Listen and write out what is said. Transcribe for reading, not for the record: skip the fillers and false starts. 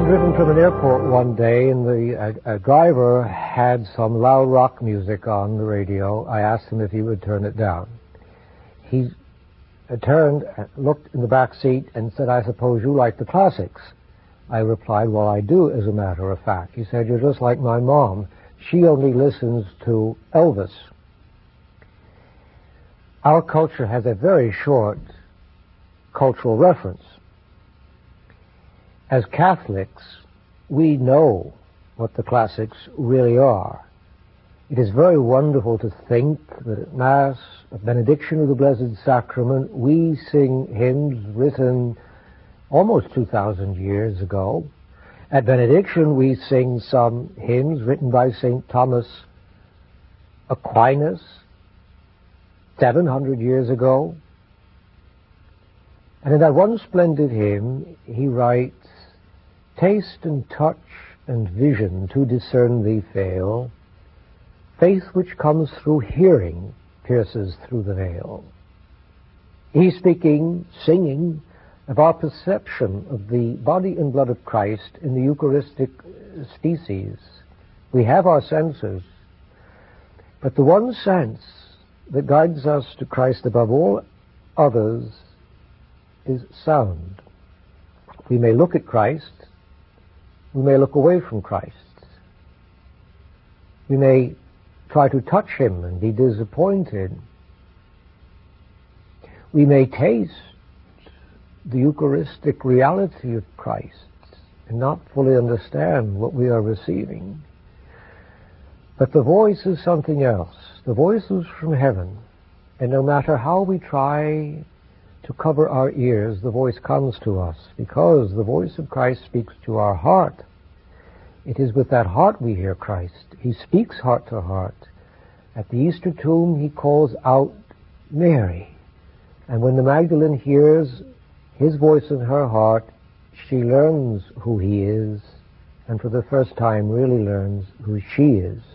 driven from an airport one day, and the driver had some loud rock music on the radio. I asked him if he would turn it down. He turned, looked in the back seat, and said, "I suppose you like the classics." I replied, "Well, I do, as a matter of fact." He said, "You're just like my mom. She only listens to Elvis." Our culture has a very short cultural reference. As Catholics, we know what the classics really are. It is very wonderful to think that at Mass, at benediction of the Blessed Sacrament, we sing hymns written almost 2,000 years ago. At benediction, we sing some hymns written by St. Thomas Aquinas 700 years ago. And in that one splendid hymn, he writes, "Taste and touch and vision to discern thee fail. Faith which comes through hearing pierces through the veil." He's speaking, singing, of our perception of the body and blood of Christ in the Eucharistic species. We have our senses, but the one sense that guides us to Christ above all others is sound. We may look at Christ, we may look away from Christ. We may try to touch him and be disappointed. We may taste the Eucharistic reality of Christ and not fully understand what we are receiving. But the voice is something else. The voice is from heaven, and no matter how we try to cover our ears, the voice comes to us, because the voice of Christ speaks to our heart. It is with that heart we hear Christ. He speaks heart to heart. At the Easter tomb, he calls out Mary. And when the Magdalene hears his voice in her heart, she learns who he is, and for the first time really learns who she is.